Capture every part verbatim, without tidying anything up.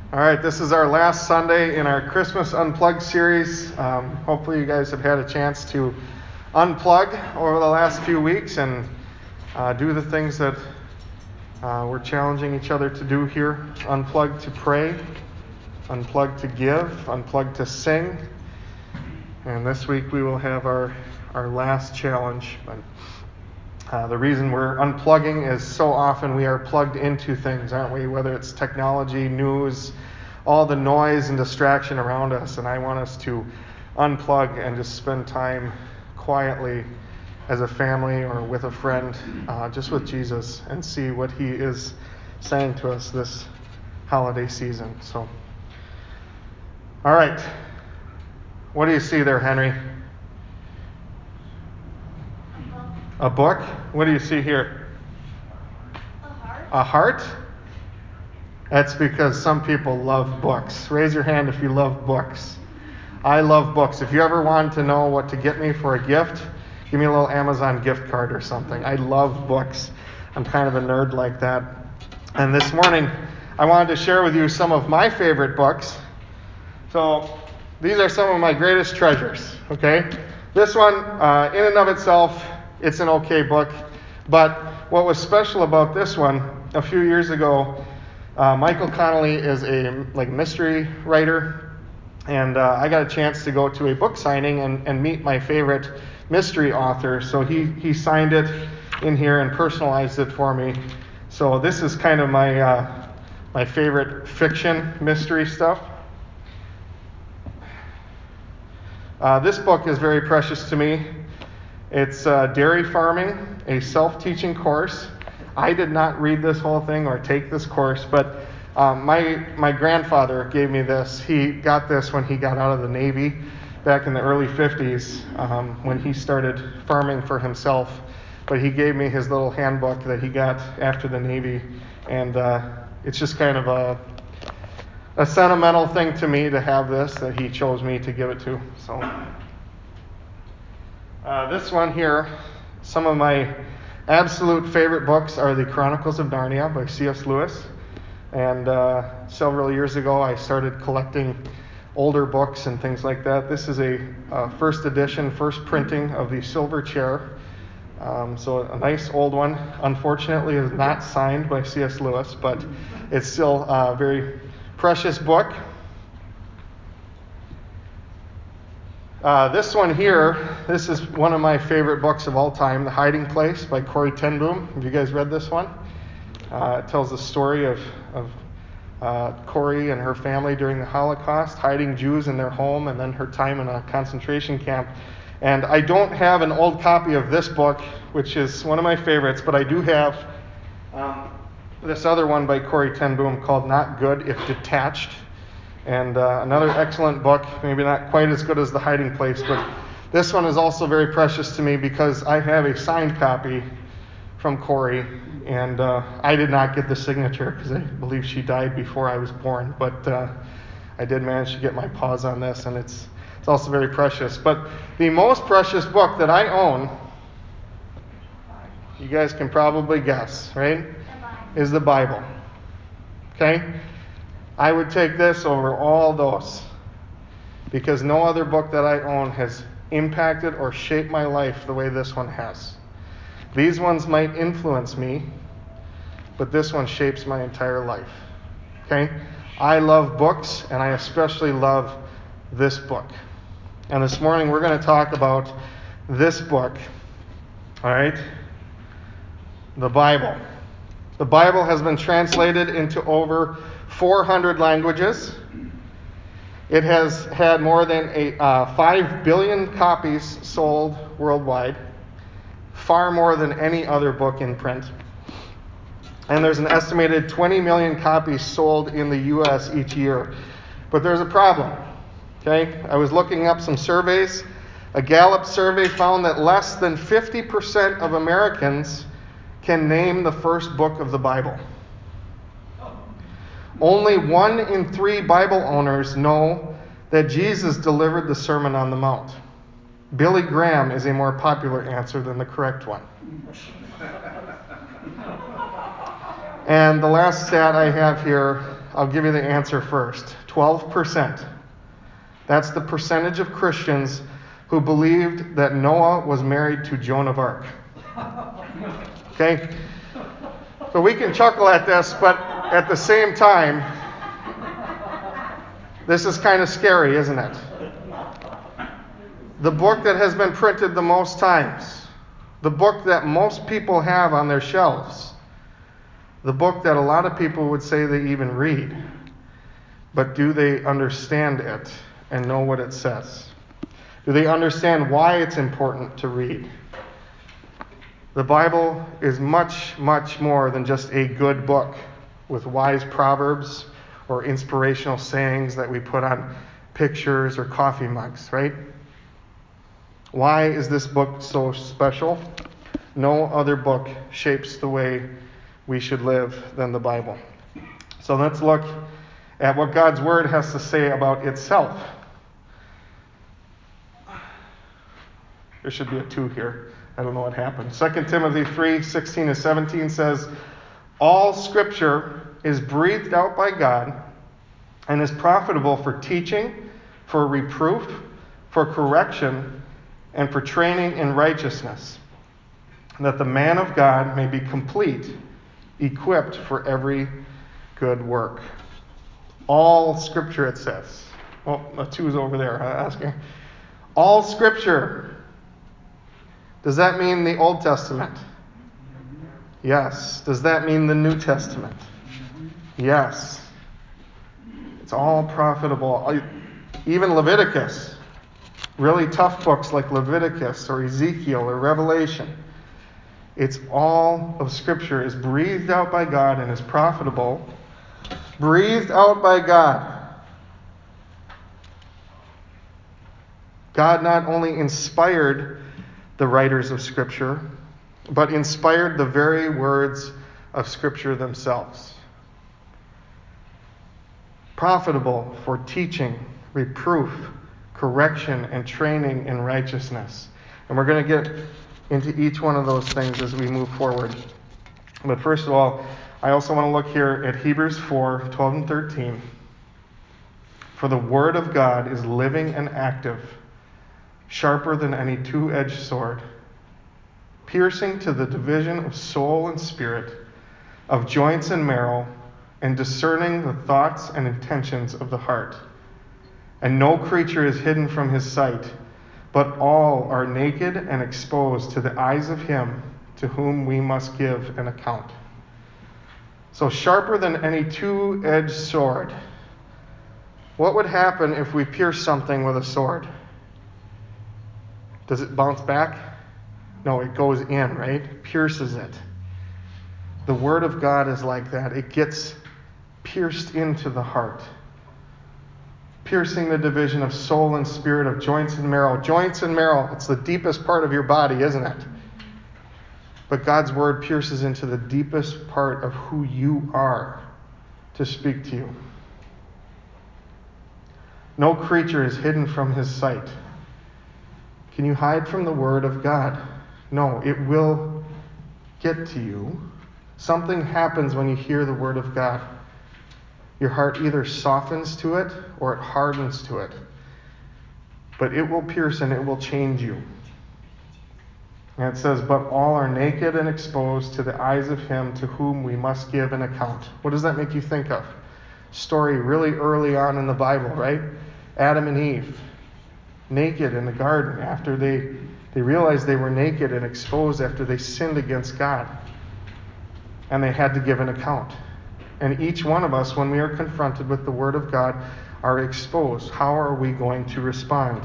All right, this is our last Sunday in our Christmas Unplugged series. Um, hopefully you guys have had a chance to unplug over the last few weeks and uh, do the things that uh, we're challenging each other to do here. Unplug to pray, unplug to give, unplug to sing. And this week we will have our, our last challenge. But Uh, the reason we're unplugging is so often we are plugged into things, aren't we? Whether it's technology, news, all the noise and distraction around us. And I want us to unplug and just spend time quietly as a family or with a friend, uh, just with Jesus, and see what he is saying to us this holiday season. So, all right. What do you see there, Henry? A book? What do you see here? A heart. A heart? That's because some people love books. Raise your hand if you love books. I love books. If you ever wanted to know what to get me for a gift, give me a little Amazon gift card or something. I love books. I'm kind of a nerd like that. And this morning, I wanted to share with you some of my favorite books. So these are some of my greatest treasures, okay? This one, uh, in and of itself, it's an okay book. But what was special about this one, a few years ago, uh, Michael Connelly is a like mystery writer, and uh, I got a chance to go to a book signing and, and meet my favorite mystery author. So he, he signed it in here and personalized it for me. So this is kind of my uh, my favorite fiction mystery stuff. Uh, this book is very precious to me. It's uh, Dairy Farming, a self-teaching course. I did not read this whole thing or take this course, but um, my my grandfather gave me this. He got this when he got out of the Navy back in the early fifties, um, when he started farming for himself. But he gave me his little handbook that he got after the Navy, and uh, it's just kind of a a sentimental thing to me to have this, that he chose me to give it to. So uh, this one here, some of my absolute favorite books are the Chronicles of Narnia by C S Lewis. And uh, several years ago, I started collecting older books and things like that. This is a uh, first edition, first printing of the Silver Chair. Um, so a nice old one. Unfortunately, is not signed by C S Lewis, but it's still a very precious book. Uh, this one here, this is one of my favorite books of all time, The Hiding Place by Corrie ten Boom. Have you guys read this one? Uh, it tells the story of, of uh, Corrie and her family during the Holocaust, hiding Jews in their home, and then her time in a concentration camp. And I don't have an old copy of this book, which is one of my favorites, but I do have um, this other one by Corrie ten Boom called Not Good If Detached. And uh, another excellent book, maybe not quite as good as The Hiding Place, but this one is also very precious to me because I have a signed copy from Corrie, and uh, I did not get the signature because I believe she died before I was born, but uh, I did manage to get my paws on this, and it's it's also very precious. But the most precious book that I own, you guys can probably guess, right, is the Bible. Okay? I would take this over all those because no other book that I own has impacted or shaped my life the way this one has. These ones might influence me, but this one shapes my entire life. Okay? I love books, and I especially love this book. And this morning we're going to talk about this book. All right? The Bible. The Bible has been translated into over four hundred languages. It has had more than a, uh, five billion copies sold worldwide, far more than any other book in print. And there's an estimated twenty million copies sold in the U S each year. But there's a problem. Okay? I was looking up some surveys. A Gallup survey found that less than fifty percent of Americans can name the first book of the Bible. Only one in three Bible owners know that Jesus delivered the Sermon on the Mount. Billy Graham is a more popular answer than the correct one. And the last stat I have here, I'll give you the answer first. twelve percent. That's the percentage of Christians who believed that Noah was married to Joan of Arc. Okay? So we can chuckle at this, but at the same time, this is kind of scary, isn't it? The book that has been printed the most times, the book that most people have on their shelves, the book that a lot of people would say they even read, but do they understand it and know what it says? Do they understand why it's important to read? The Bible is much, much more than just a good book with wise proverbs or inspirational sayings that we put on pictures or coffee mugs, right? Why is this book so special? No other book shapes the way we should live than the Bible. So let's look at what God's Word has to say about itself. There should be a two here. I don't know what happened. Second Timothy three, sixteen to seventeen says, all Scripture is breathed out by God and is profitable for teaching, for reproof, for correction, and for training in righteousness, that the man of God may be complete, equipped for every good work. All Scripture, it says. Oh, the two's over there asking. All Scripture. Does that mean the Old Testament? Yes. Does that mean the New Testament? Yes. It's all profitable. Even Leviticus. Really tough books like Leviticus or Ezekiel or Revelation. It's all of Scripture is breathed out by God and is profitable. Breathed out by God. God not only inspired the writers of Scripture, but inspired the very words of Scripture themselves. Profitable for teaching, reproof, correction, and training in righteousness. And we're going to get into each one of those things as we move forward. But first of all, I also want to look here at Hebrews four, twelve and thirteen. For the Word of God is living and active, sharper than any two-edged sword, piercing to the division of soul and spirit, of joints and marrow, and discerning the thoughts and intentions of the heart. And no creature is hidden from his sight, but all are naked and exposed to the eyes of him to whom we must give an account. So sharper than any two-edged sword. What would happen if we pierce something with a sword? Does it bounce back? No, it goes in, right? It pierces it. The Word of God is like that. It gets pierced into the heart. Piercing the division of soul and spirit, of joints and marrow. Joints and marrow, it's the deepest part of your body, isn't it? But God's Word pierces into the deepest part of who you are to speak to you. No creature is hidden from his sight. Can you hide from the Word of God? No, it will get to you. Something happens when you hear the Word of God. Your heart either softens to it or it hardens to it. But it will pierce and it will change you. And it says, but all are naked and exposed to the eyes of him to whom we must give an account. What does that make you think of? Story really early on in the Bible, right? Adam and Eve, naked in the garden after they, they realized they were naked and exposed after they sinned against God. And they had to give an account. And each one of us, when we are confronted with the Word of God, are exposed. How are we going to respond?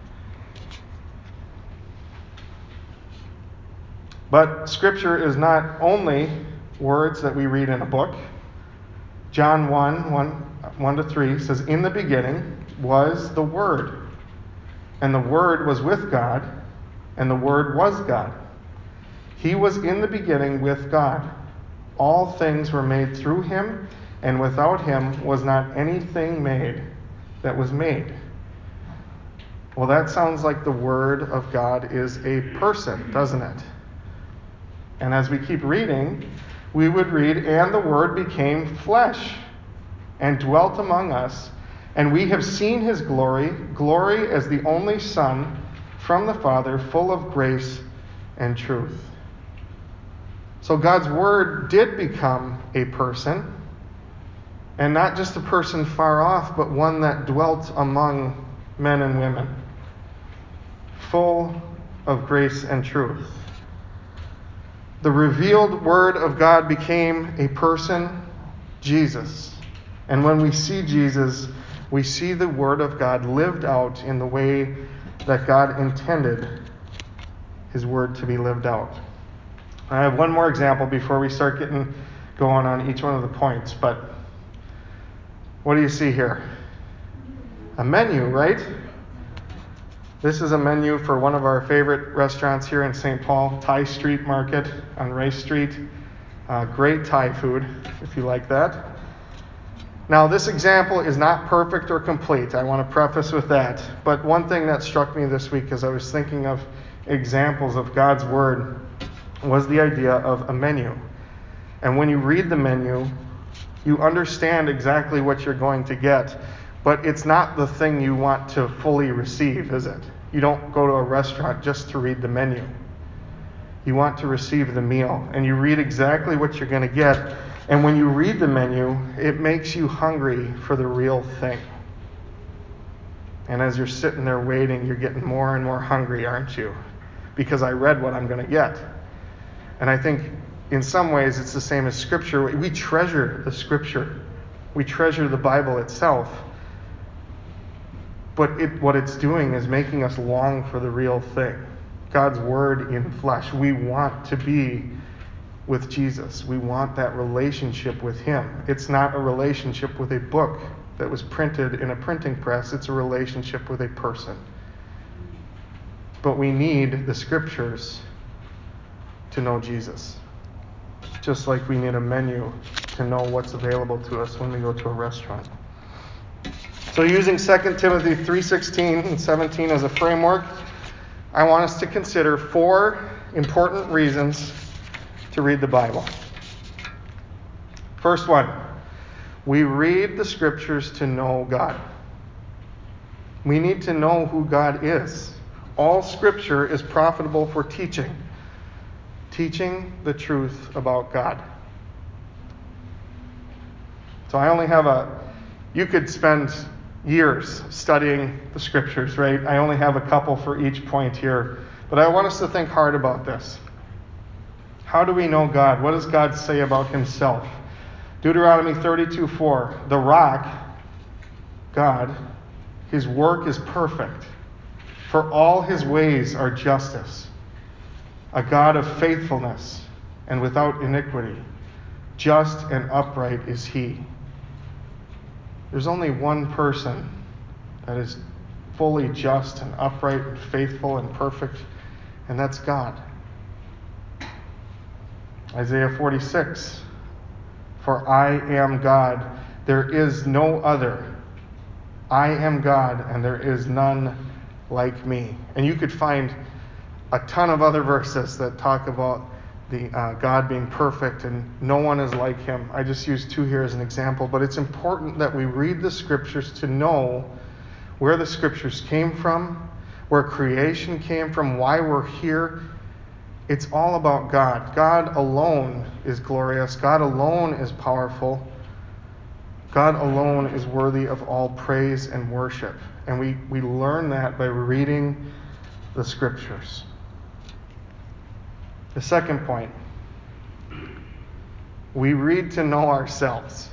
But Scripture is not only words that we read in a book. John one, one, one to three says, in the beginning was the Word, and the Word was with God, and the Word was God. He was in the beginning with God. All things were made through him, and without him was not anything made that was made. Well, that sounds like the Word of God is a person, doesn't it? And as we keep reading, we would read, and the Word became flesh and dwelt among us, and we have seen his glory, glory as the only Son from the Father, full of grace and truth. So God's Word did become a person, and not just a person far off, but one that dwelt among men and women, full of grace and truth. The revealed Word of God became a person, Jesus. And when we see Jesus, we see the Word of God lived out in the way that God intended his Word to be lived out. I have one more example before we start getting going on each one of the points, but what do you see here? A menu, right? This is a menu for one of our favorite restaurants here in Saint Paul, Thai Street Market on Rice Street. Uh, great Thai food, if you like that. Now, this example is not perfect or complete. I want to preface with that. But one thing that struck me this week as I was thinking of examples of God's Word was the idea of a menu. And when you read the menu, you understand exactly what you're going to get. But it's not the thing you want to fully receive, is it? You don't go to a restaurant just to read the menu. You want to receive the meal, and you read exactly what you're going to get. And when you read the menu, it makes you hungry for the real thing. And as you're sitting there waiting, you're getting more and more hungry, aren't you? Because I read what I'm going to get. And I think in some ways it's the same as Scripture. We treasure the Scripture. We treasure the Bible itself. But it, what it's doing is making us long for the real thing. God's Word in flesh. We want to be with Jesus. We want that relationship with Him. It's not a relationship with a book that was printed in a printing press. It's a relationship with a person. But we need the Scriptures to know Jesus. Just like we need a menu to know what's available to us when we go to a restaurant. So using Second Timothy three sixteen and seventeen as a framework, I want us to consider four important reasons to read the Bible. First one, we read the Scriptures to know God. We need to know who God is. All Scripture is profitable for teaching. Teaching the truth about God. So I only have a, you could spend years studying the Scriptures, right? I only have a couple for each point here. But I want us to think hard about this. How do we know God? What does God say about Himself? Deuteronomy thirty-two four, the rock, God, His work is perfect, for all His ways are justice. A God of faithfulness and without iniquity. Just and upright is He. There's only one person that is fully just and upright and faithful and perfect, and that's God. Isaiah forty-six, for I am God, there is no other. I am God, and there is none like me. And you could find a ton of other verses that talk about the uh, God being perfect and no one is like Him. I just used two here as an example, but it's important that we read the Scriptures to know where the Scriptures came from, where creation came from, why we're here. It's all about God. God alone is glorious. God alone is powerful. God alone is worthy of all praise and worship. And we, we learn that by reading the Scriptures. The second point, we read to know ourselves.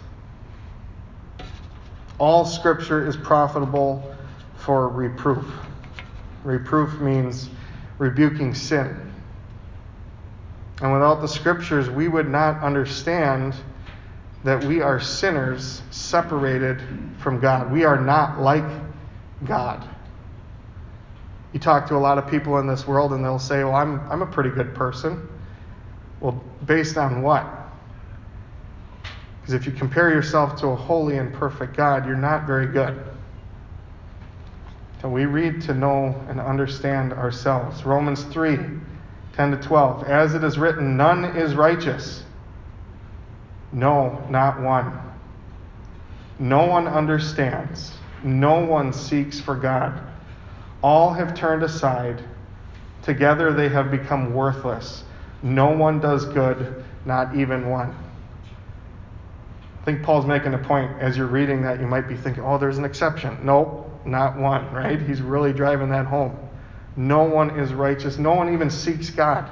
All Scripture is profitable for reproof. Reproof means rebuking sin. And without the Scriptures, we would not understand that we are sinners separated from God. We are not like God. You talk to a lot of people in this world and they'll say, well, I'm I'm a pretty good person. Well, based on what? Because if you compare yourself to a holy and perfect God, you're not very good. So we read to know and understand ourselves. Romans three, ten to twelve. As it is written, none is righteous. No, not one. No one understands. No one seeks for God. All have turned aside. Together they have become worthless. No one does good, not even one. I think Paul's making a point. As you're reading that, you might be thinking, oh, there's an exception. Nope, not one, right? He's really driving that home. No one is righteous. No one even seeks God.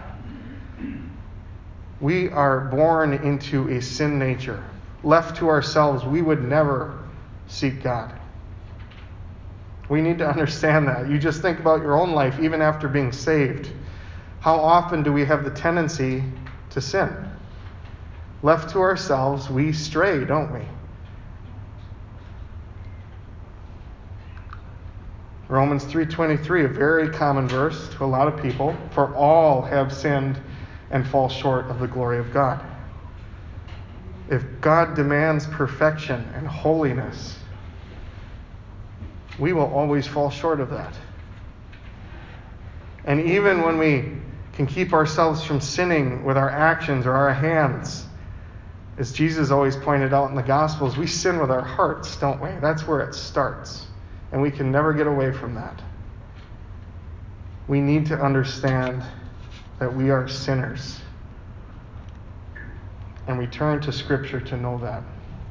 We are born into a sin nature. Left to ourselves, we would never seek God. We need to understand that. You just think about your own life, even after being saved. How often do we have the tendency to sin? Left to ourselves, we stray, don't we? Romans three twenty-three, a very common verse to a lot of people. For all have sinned and fall short of the glory of God. If God demands perfection and holiness, we will always fall short of that. And even when we can keep ourselves from sinning with our actions or our hands, as Jesus always pointed out in the Gospels, we sin with our hearts, don't we? That's where it starts. And we can never get away from that. We need to understand that we are sinners. And we turn to Scripture to know that.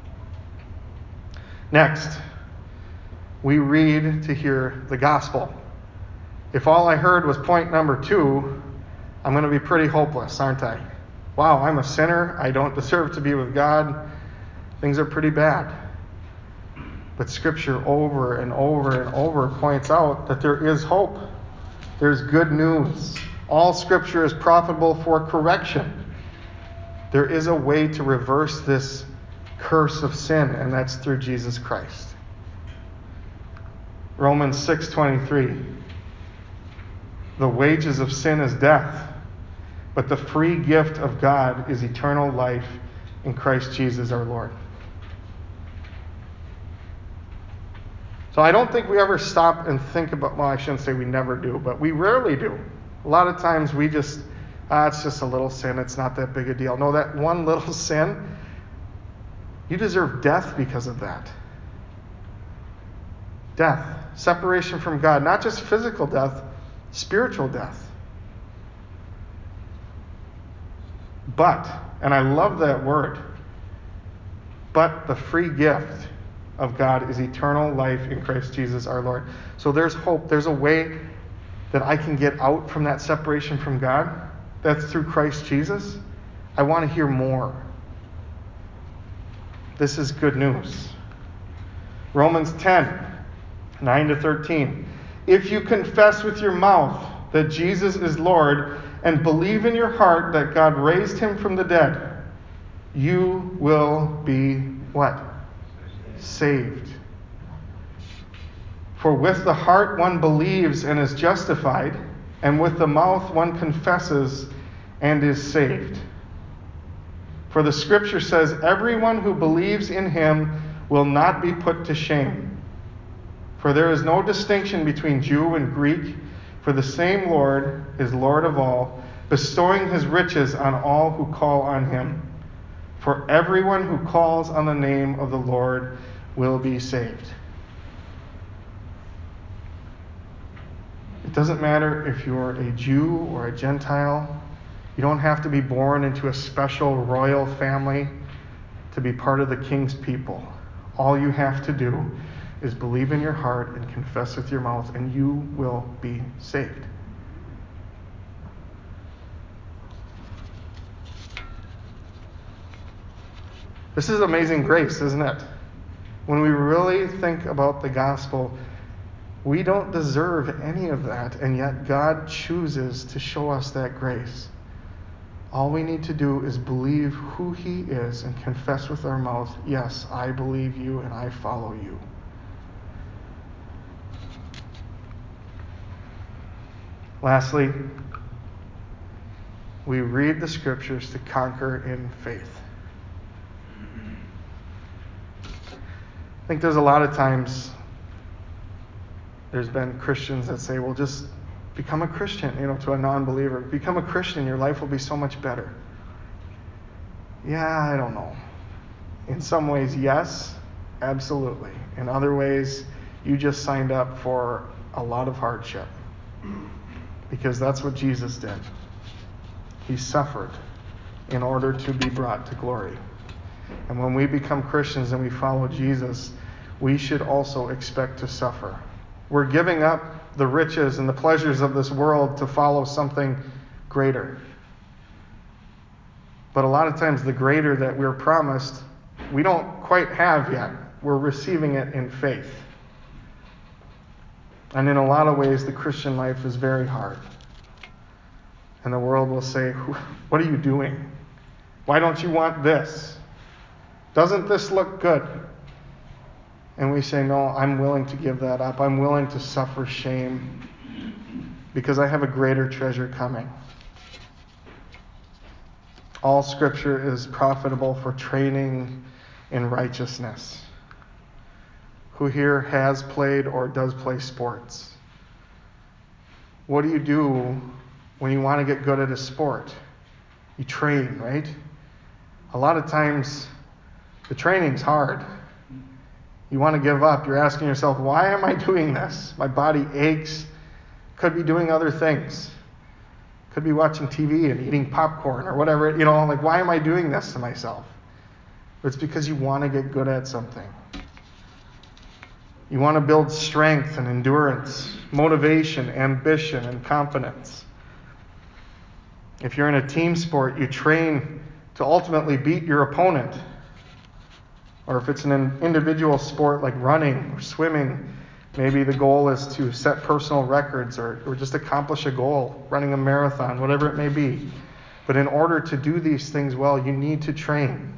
Next, we read to hear the gospel. If all I heard was point number two, I'm going to be pretty hopeless, aren't I? Wow, I'm a sinner. I don't deserve to be with God. Things are pretty bad. But Scripture over and over and over points out that there is hope. There's good news. All Scripture is profitable for correction. There is a way to reverse this curse of sin, and that's through Jesus Christ. Romans six twenty-three. The wages of sin is death, but the free gift of God is eternal life in Christ Jesus our Lord. So I don't think we ever stop and think about, well, I shouldn't say we never do, but we rarely do. A lot of times we just, ah, it's just a little sin. It's not that big a deal. No, that one little sin, you deserve death because of that. Death, separation from God, not just physical death, spiritual death. But, and I love that word, but the free gift of God is eternal life in Christ Jesus our Lord. So there's hope. There's a way that I can get out from that separation from God. That's through Christ Jesus. I want to hear more. This is good news. Romans ten, nine to thirteen. If you confess with your mouth that Jesus is Lord and believe in your heart that God raised him from the dead, you will be what? Saved. For with the heart one believes and is justified, and with the mouth one confesses and is saved. For the Scripture says, everyone who believes in him will not be put to shame. For there is no distinction between Jew and Greek, for the same Lord is Lord of all, bestowing his riches on all who call on him. For everyone who calls on the name of the Lord will be saved. It doesn't matter if you're a Jew or a Gentile. You don't have to be born into a special royal family to be part of the King's people. All you have to do is believe in your heart and confess with your mouth, and you will be saved. This is amazing grace, isn't it? When we really think about the gospel, we don't deserve any of that, and yet God chooses to show us that grace. All we need to do is believe who he is and confess with our mouth, yes, I believe you and I follow you. Lastly, we read the Scriptures to conquer in faith. I think there's a lot of times there's been Christians that say, well, just become a Christian, you know, to a non-believer. Become a Christian, your life will be so much better. Yeah, I don't know. In some ways, yes. Absolutely. In other ways, you just signed up for a lot of hardship. Because that's what Jesus did. He suffered in order to be brought to glory. And when we become Christians and we follow Jesus, we should also expect to suffer. We're giving up the riches and the pleasures of this world to follow something greater. But a lot of times the greater that we're promised, we don't quite have yet. We're receiving it in faith. And in a lot of ways, the Christian life is very hard. And the world will say, what are you doing? Why don't you want this? Doesn't this look good? And we say, no, I'm willing to give that up. I'm willing to suffer shame because I have a greater treasure coming. All Scripture is profitable for training in righteousness. Who here has played or does play sports? What do you do when you want to get good at a sport? You train, right? A lot of times the training's hard. You want to give up. You're asking yourself, why am I doing this? My body aches. Could be doing other things. Could be watching T V and eating popcorn or whatever. You know, like, why am I doing this to myself? It's because you want to get good at something. You want to build strength and endurance, motivation, ambition, and confidence. If you're in a team sport, you train to ultimately beat your opponent. Or if it's an individual sport like running or swimming, maybe the goal is to set personal records or, or just accomplish a goal, running a marathon, whatever it may be. But in order to do these things well, you need to train.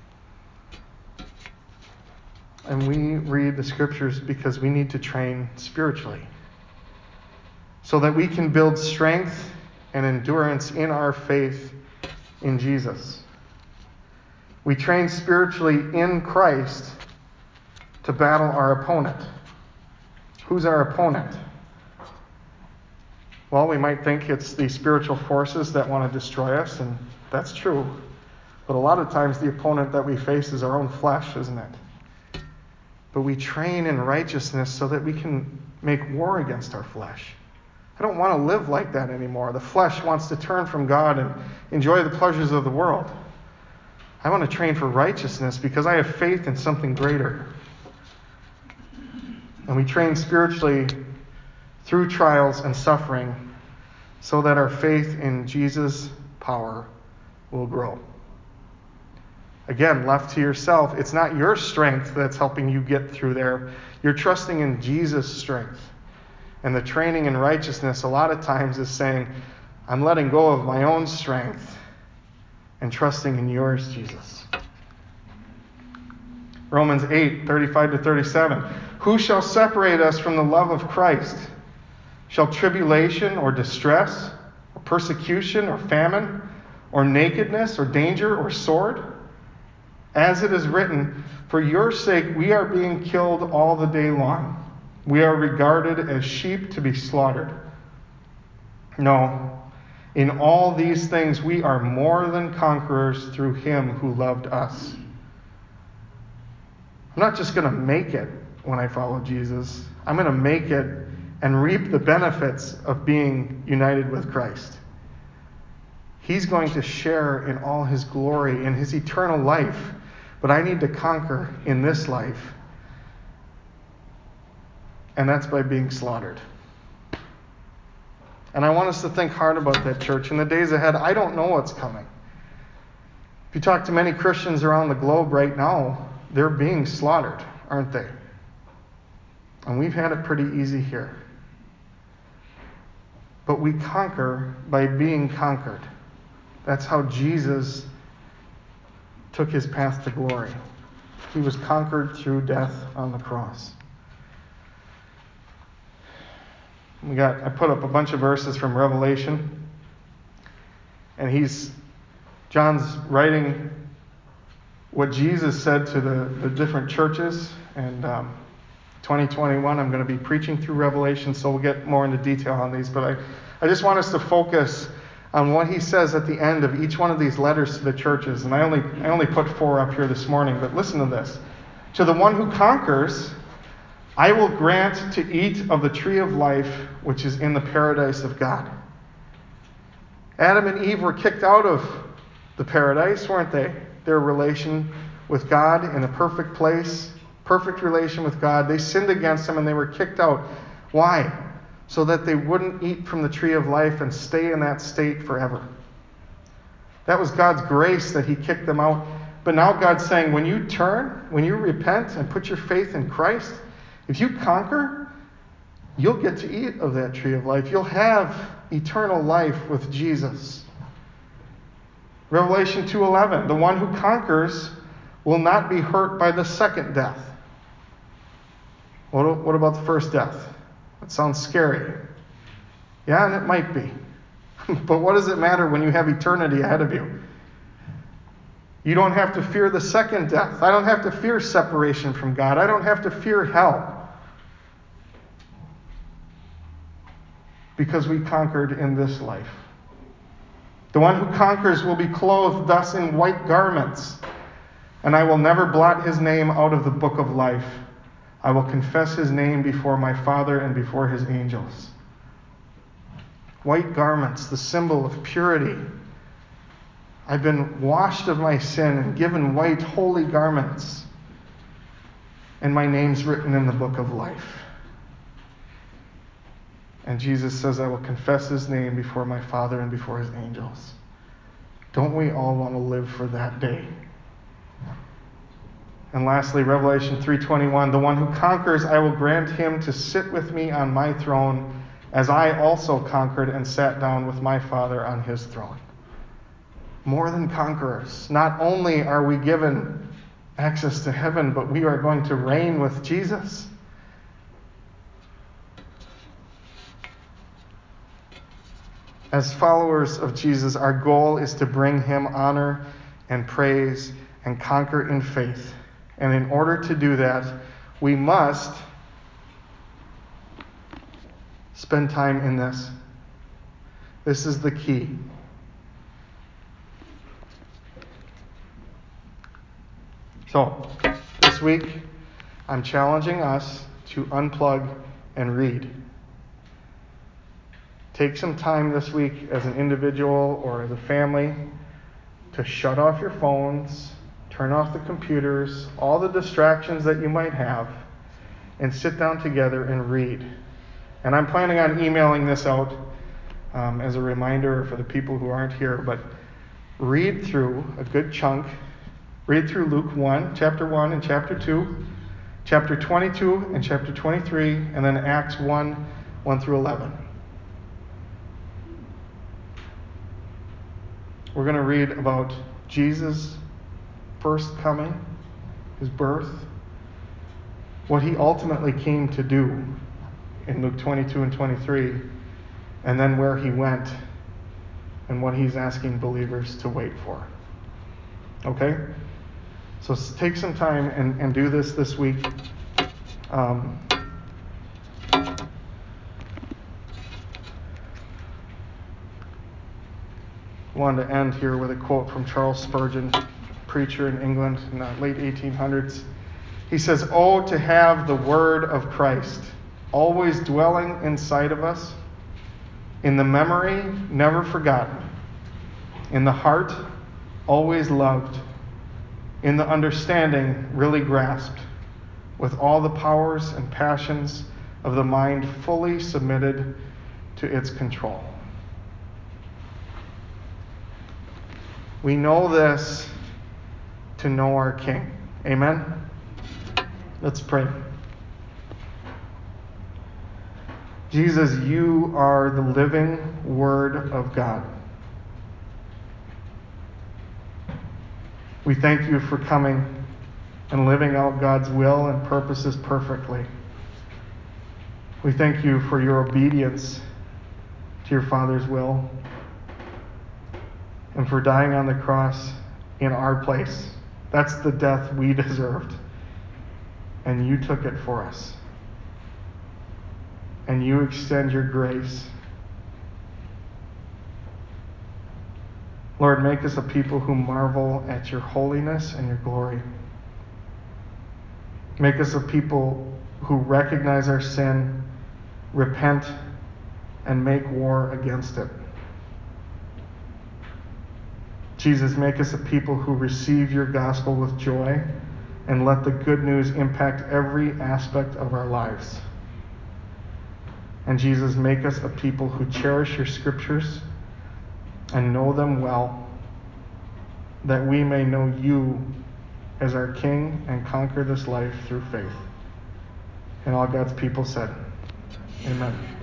And we read the Scriptures because we need to train spiritually so that we can build strength and endurance in our faith in Jesus. We train spiritually in Christ to battle our opponent. Who's our opponent? Well, we might think it's the spiritual forces that want to destroy us, and that's true. But a lot of times the opponent that we face is our own flesh, isn't it? But we train in righteousness so that we can make war against our flesh. I don't want to live like that anymore. The flesh wants to turn from God and enjoy the pleasures of the world. I want to train for righteousness because I have faith in something greater. And we train spiritually through trials and suffering so that our faith in Jesus' power will grow. Again, left to yourself, it's not your strength that's helping you get through there. You're trusting in Jesus' strength. And the training in righteousness a lot of times is saying, I'm letting go of my own strength and trusting in yours, Jesus. Romans eight, thirty-five to thirty-seven. Who shall separate us from the love of Christ? Shall tribulation or distress, or persecution or famine, or nakedness or danger or sword? As it is written, for your sake we are being killed all the day long. We are regarded as sheep to be slaughtered. No, in all these things we are more than conquerors through him who loved us. I'm not just going to make it when I follow Jesus. I'm going to make it and reap the benefits of being united with Christ. He's going to share in all his glory, in his eternal life. But I need to conquer in this life. And that's by being slaughtered. And I want us to think hard about that, church. In the days ahead, I don't know what's coming. If you talk to many Christians around the globe right now, they're being slaughtered, aren't they? And we've had it pretty easy here. But we conquer by being conquered. That's how Jesus took his path to glory. He was conquered through death on the cross. We got I put up a bunch of verses from Revelation. And he's John's writing what Jesus said to the, the different churches. And um, twenty twenty-one, I'm going to be preaching through Revelation, so we'll get more into detail on these. But I, I just want us to focus on what he says at the end of each one of these letters to the churches. And I only I only put four up here this morning, but listen to this. To the one who conquers, I will grant to eat of the tree of life, which is in the paradise of God. Adam and Eve were kicked out of the paradise, weren't they? Their relation with God in a perfect place, perfect relation with God. They sinned against Him and they were kicked out. Why? So that they wouldn't eat from the tree of life and stay in that state forever. That was God's grace that He kicked them out. But now God's saying, when you turn, when you repent and put your faith in Christ, if you conquer, you'll get to eat of that tree of life. You'll have eternal life with Jesus. Revelation two eleven, the one who conquers will not be hurt by the second death. What, what about the first death? That sounds scary. Yeah, and it might be. But what does it matter when you have eternity ahead of you? You don't have to fear the second death. I don't have to fear separation from God. I don't have to fear hell. Because we conquered in this life. The one who conquers will be clothed thus in white garments, and I will never blot his name out of the book of life. I will confess his name before my Father and before his angels. White garments, the symbol of purity. I've been washed of my sin and given white, holy garments, and my name's written in the book of life. And Jesus says, I will confess his name before my Father and before his angels. Don't we all want to live for that day? And lastly, Revelation three twenty-one, the one who conquers, I will grant him to sit with me on my throne, as I also conquered and sat down with my Father on his throne. More than conquerors. Not only are we given access to heaven, but we are going to reign with Jesus. As followers of Jesus, our goal is to bring him honor and praise and conquer in faith. And in order to do that, we must spend time in this. This is the key. So, this week, I'm challenging us to unplug and read. Take some time this week as an individual or as a family to shut off your phones, turn off the computers, all the distractions that you might have, and sit down together and read. And I'm planning on emailing this out um, as a reminder for the people who aren't here, but read through a good chunk. Read through Luke one, chapter one and chapter two, chapter twenty-two and chapter twenty-three, and then Acts one, one through eleven. We're going to read about Jesus' first coming, his birth, what he ultimately came to do in Luke twenty-two and twenty-three, and then where he went and what he's asking believers to wait for. Okay? So take some time and, and do this this week. Um, I wanted to end here with a quote from Charles Spurgeon, preacher in England in the late eighteen hundreds. He says, "Oh, to have the word of Christ always dwelling inside of us, in the memory never forgotten, in the heart always loved, in the understanding really grasped, with all the powers and passions of the mind fully submitted to its control." We know this to know our King. Amen? Let's pray. Jesus, you are the living Word of God. We thank you for coming and living out God's will and purposes perfectly. We thank you for your obedience to your Father's will and for dying on the cross in our place. That's the death we deserved. And you took it for us. And you extend your grace. Lord, make us a people who marvel at your holiness and your glory. Make us a people who recognize our sin, repent, and make war against it. Jesus, make us a people who receive your gospel with joy and let the good news impact every aspect of our lives. And Jesus, make us a people who cherish your scriptures and know them well, that we may know you as our King and conquer this life through faith. And all God's people said, amen.